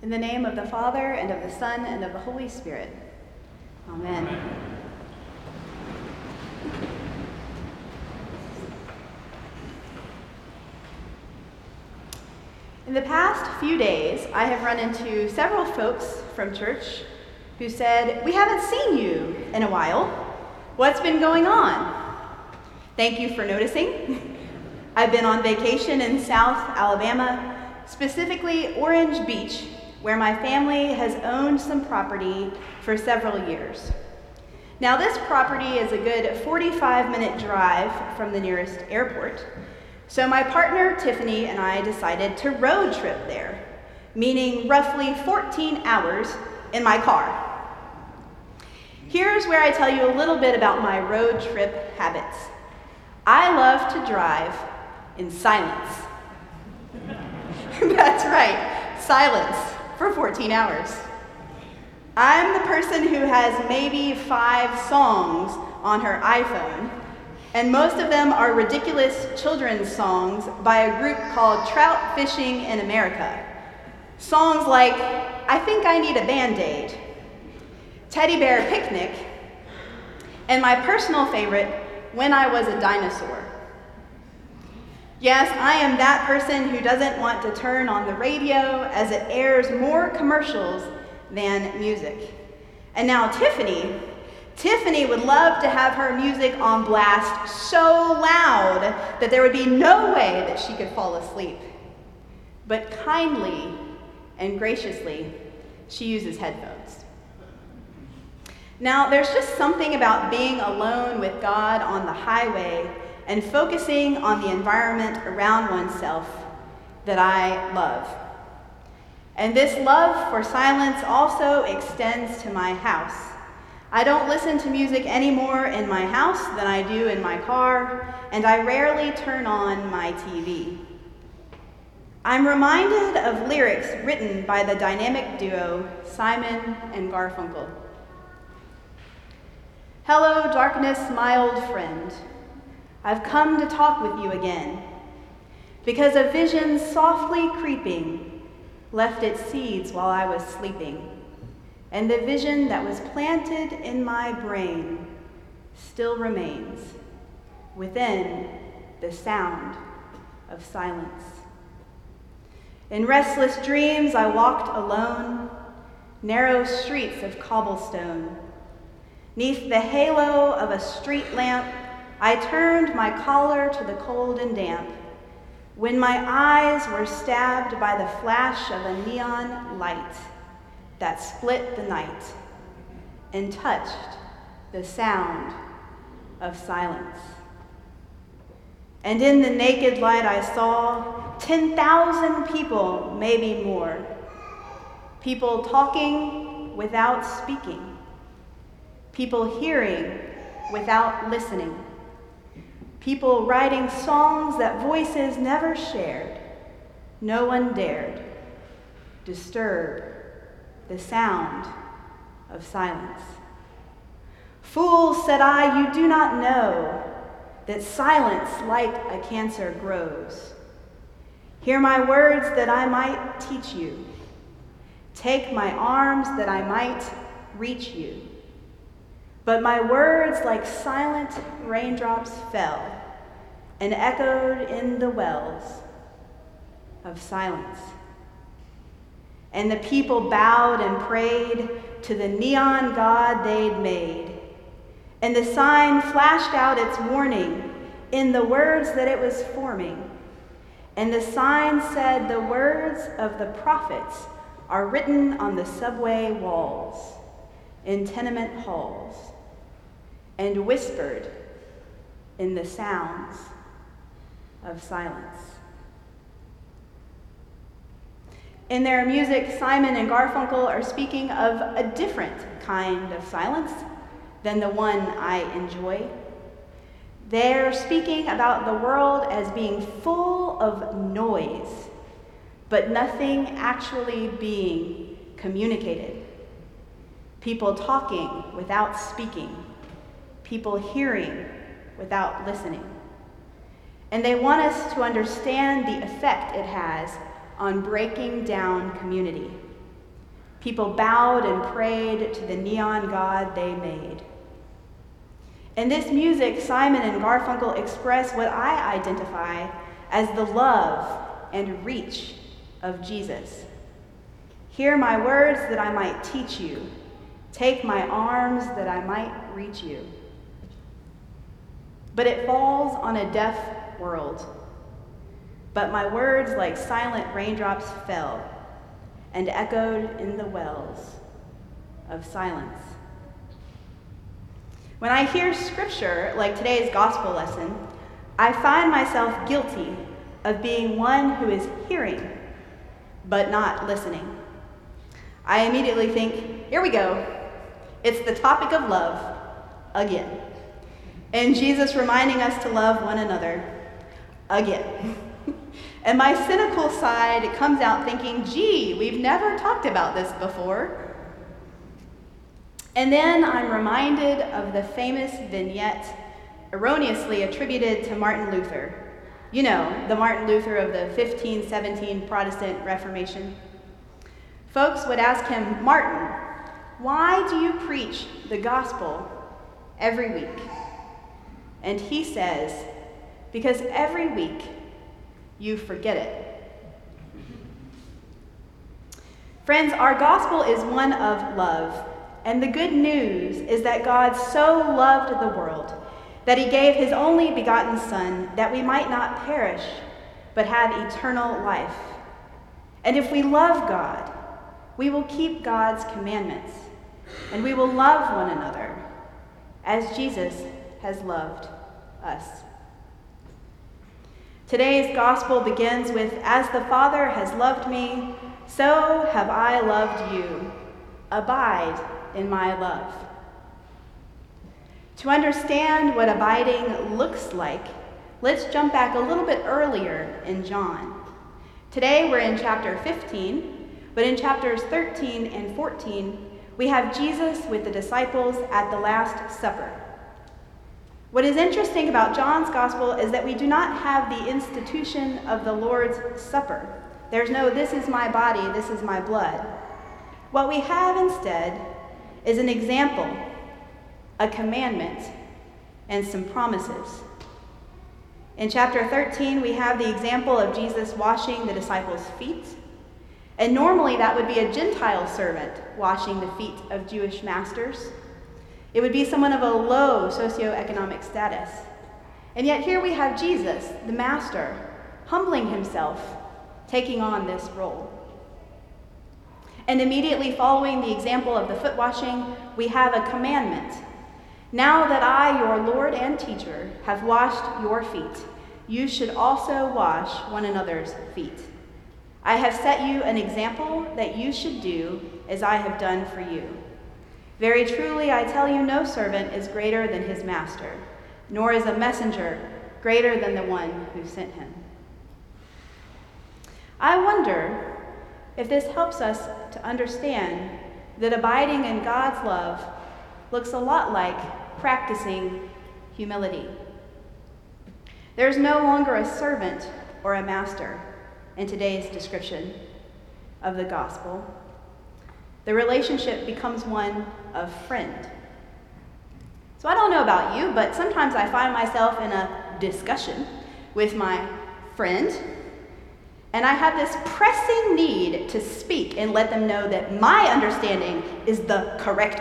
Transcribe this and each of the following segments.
In the name of the Father, and of the Son, and of the Holy Spirit. Amen. In the past few days, I have run into several folks from church who said, "We haven't seen you in a while. What's been going on?" Thank you for noticing. I've been on vacation in South Alabama, specifically Orange Beach, where my family has owned some property for several years. Now, this property is a good 45-minute drive from the nearest airport, so my partner Tiffany and I decided to road trip there, meaning roughly 14 hours in my car. Here's where I tell you a little bit about my road trip habits. I love to drive in silence. That's right, silence for 14 hours. I'm the person who has maybe 5 songs on her iPhone, and most of them are ridiculous children's songs by a group called Trout Fishing in America. Songs like, "I Think I Need a Band-Aid," "Teddy Bear Picnic," and my personal favorite, "When I Was a Dinosaur." Yes, I am that person who doesn't want to turn on the radio as it airs more commercials than music. And now Tiffany would love to have her music on blast so loud that there would be no way that she could fall asleep. But kindly and graciously, she uses headphones. Now, there's just something about being alone with God on the highway and focusing on the environment around oneself that I love. And this love for silence also extends to my house. I don't listen to music any more in my house than I do in my car, and I rarely turn on my TV. I'm reminded of lyrics written by the dynamic duo Simon and Garfunkel. "Hello, darkness, my old friend. I've come to talk with you again, because a vision softly creeping left its seeds while I was sleeping, and the vision that was planted in my brain still remains within the sound of silence. In restless dreams I walked alone, narrow streets of cobblestone. 'Neath the halo of a street lamp, I turned my collar to the cold and damp, when my eyes were stabbed by the flash of a neon light that split the night and touched the sound of silence. And in the naked light I saw 10,000 people, maybe more, people talking without speaking, people hearing without listening, people writing songs that voices never shared. No one dared disturb the sound of silence. Fools, said I, you do not know that silence like a cancer grows. Hear my words that I might teach you. Take my arms that I might reach you. But my words like silent raindrops fell and echoed in the wells of silence. And the people bowed and prayed to the neon god they'd made. And the sign flashed out its warning in the words that it was forming. And the sign said, the words of the prophets are written on the subway walls, in tenement halls, and whispered in the sounds of silence. In their music, Simon and Garfunkel are speaking of a different kind of silence than the one I enjoy. They're speaking about the world as being full of noise, but nothing actually being communicated. People talking without speaking. People hearing without listening. And they want us to understand the effect it has on breaking down community. People bowed and prayed to the neon god they made. In this music, Simon and Garfunkel express what I identify as the love and reach of Jesus. Hear my words that I might teach you. Take my arms that I might reach you. But it falls on a deaf world. But my words, like silent raindrops, fell and echoed in the wells of silence. When I hear scripture, like today's gospel lesson, I find myself guilty of being one who is hearing, but not listening. I immediately think, here we go. It's the topic of love again. And Jesus reminding us to love one another again. And my cynical side comes out thinking, gee, we've never talked about this before. And then I'm reminded of the famous vignette erroneously attributed to Martin Luther. You know, the Martin Luther of the 1517 Protestant Reformation. Folks would ask him, Martin, why do you preach the gospel every week? And he says, because every week you forget it. Friends, our gospel is one of love. And the good news is that God so loved the world that he gave his only begotten Son that we might not perish, but have eternal life. And if we love God, we will keep God's commandments, and we will love one another as Jesus has loved us. Today's gospel begins with, as the Father has loved me, so have I loved you. Abide in my love. To understand what abiding looks like, let's jump back a little bit earlier in John. Today we're in chapter 15, but in chapters 13 and 14, we have Jesus with the disciples at the Last Supper. What is interesting about John's gospel is that we do not have the institution of the Lord's Supper. There's no, this is my body, this is my blood. What we have instead is an example, a commandment, and some promises. In chapter 13, we have the example of Jesus washing the disciples' feet. And normally that would be a Gentile servant washing the feet of Jewish masters. It would be someone of a low socioeconomic status. And yet here we have Jesus, the master, humbling himself, taking on this role. And immediately following the example of the foot washing, we have a commandment. Now that I, your Lord and teacher, have washed your feet, you should also wash one another's feet. I have set you an example that you should do as I have done for you. Very truly, I tell you, no servant is greater than his master, nor is a messenger greater than the one who sent him. I wonder if this helps us to understand that abiding in God's love looks a lot like practicing humility. There's no longer a servant or a master in today's description of the gospel. The relationship becomes one of friend. So I don't know about you, but sometimes I find myself in a discussion with my friend, and I have this pressing need to speak and let them know that my understanding is the correct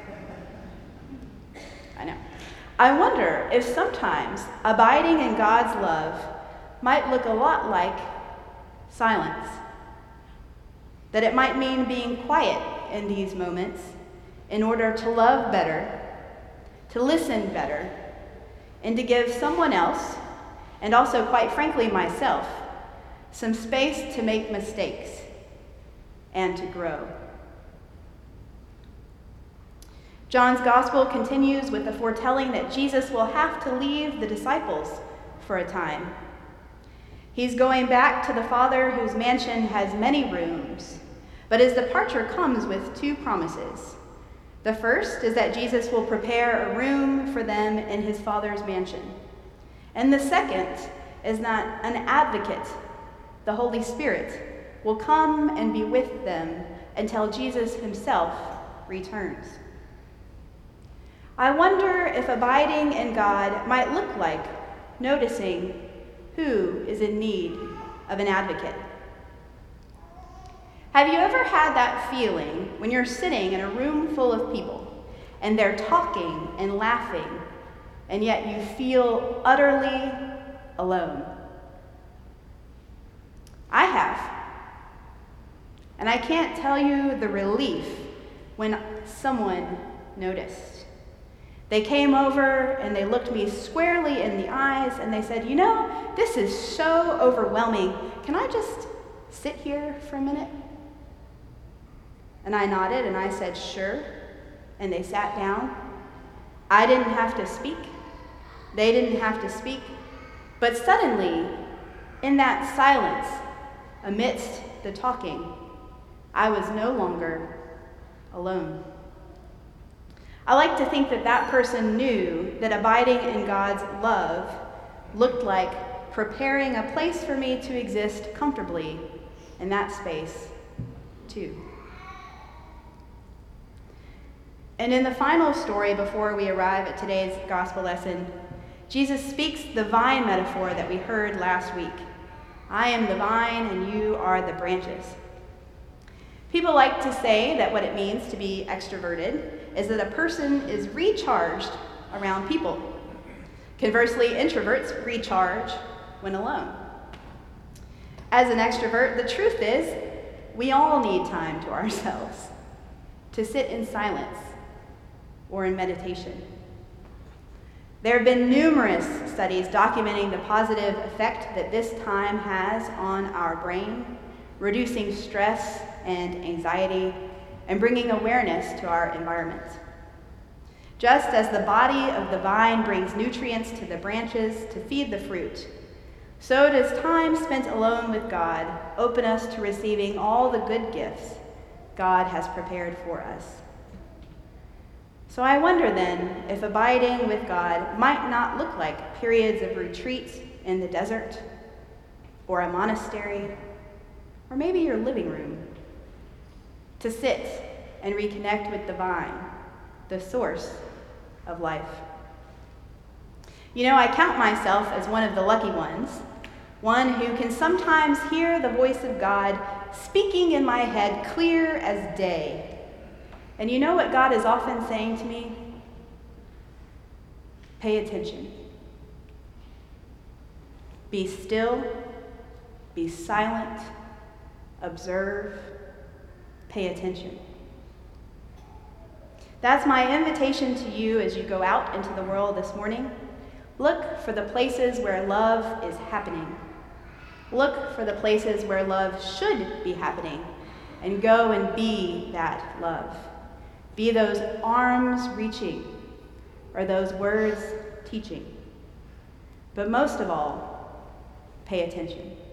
one. I know. I wonder if sometimes abiding in God's love might look a lot like silence. That it might mean being quiet in these moments in order to love better, to listen better, and to give someone else, and also, quite frankly, myself, some space to make mistakes and to grow. John's gospel continues with the foretelling that Jesus will have to leave the disciples for a time. He's going back to the Father whose mansion has many rooms, but his departure comes with two promises. The first is that Jesus will prepare a room for them in his Father's mansion. And the second is that an advocate, the Holy Spirit, will come and be with them until Jesus himself returns. I wonder if abiding in God might look like noticing who is in need of an advocate. Have you ever had that feeling when you're sitting in a room full of people and they're talking and laughing, and yet you feel utterly alone? I have. And I can't tell you the relief when someone noticed. They came over and they looked me squarely in the eyes and they said, this is so overwhelming. Can I just sit here for a minute? And I nodded and I said, sure. And they sat down. I didn't have to speak. They didn't have to speak. But suddenly, in that silence, amidst the talking, I was no longer alone. I like to think that person knew that abiding in God's love looked like preparing a place for me to exist comfortably in that space, too. And in the final story before we arrive at today's gospel lesson, Jesus speaks the vine metaphor that we heard last week. I am the vine and you are the branches. People like to say that what it means to be extroverted is that a person is recharged around people. Conversely, introverts recharge when alone. As an extrovert, the truth is we all need time to ourselves, to sit in silence or in meditation. There have been numerous studies documenting the positive effect that this time has on our brain, reducing stress and anxiety, and bringing awareness to our environment. Just as the body of the vine brings nutrients to the branches to feed the fruit, so does time spent alone with God open us to receiving all the good gifts God has prepared for us. So I wonder then if abiding with God might not look like periods of retreat in the desert, or a monastery, or maybe your living room, to sit and reconnect with the vine, the source of life. I count myself as one of the lucky ones, one who can sometimes hear the voice of God speaking in my head clear as day. And you know what God is often saying to me? Pay attention. Be still, be silent, observe, pay attention. That's my invitation to you as you go out into the world this morning. Look for the places where love is happening. Look for the places where love should be happening, and go and be that love. Be those arms reaching, or those words teaching. But most of all, pay attention.